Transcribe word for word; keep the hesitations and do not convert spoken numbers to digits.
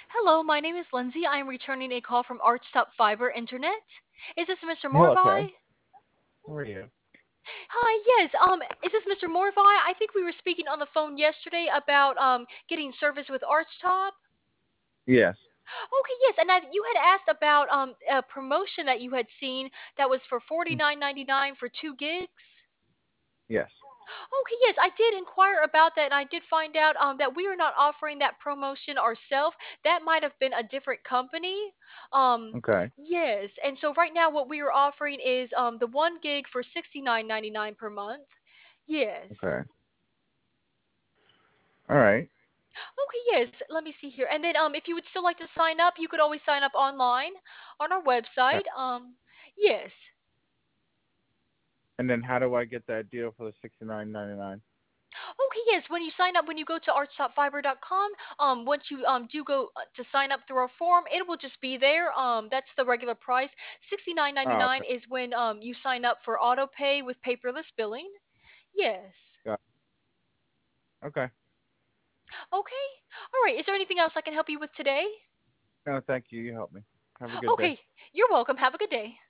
Hello, my name is Lindsay. I am returning a call from Archtop Fiber Internet. Is this Mister Oh, okay. Morvi? How are you? Hi, yes. Um, is this Mister Morvi? I think we were speaking on the phone yesterday about um getting service with Archtop. Yes. Okay, yes, and I, you had asked about um a promotion that you had seen that was for Mm, forty-nine ninety-nine for two gigs. yes. Okay, yes, I did inquire about that, and I did find out um, that we are not offering that promotion ourselves. That might have been a different company. Um, Okay. yes, and so right now what we are offering is um, the one gig for sixty-nine ninety-nine per month. Yes. Okay. All right. Okay, yes. Let me see here. And then um, if you would still like to sign up, you could always sign up online on our Uh, website. Um, yes. And then how do I get that deal for the sixty nine ninety nine? Okay, yes. When you sign up, when you go to arch top fiber dot com, um, once you um do go uh, to sign up through our form, it will just be there. Um, that's the regular price. Sixty-nine Oh, ninety-nine okay. is when um you sign up for auto pay with paperless billing. Yes. Got Okay. Okay. All right. Is there anything else I can help you with today? No, thank you. You helped me. Have a good day. Okay. You're welcome. Have a good day.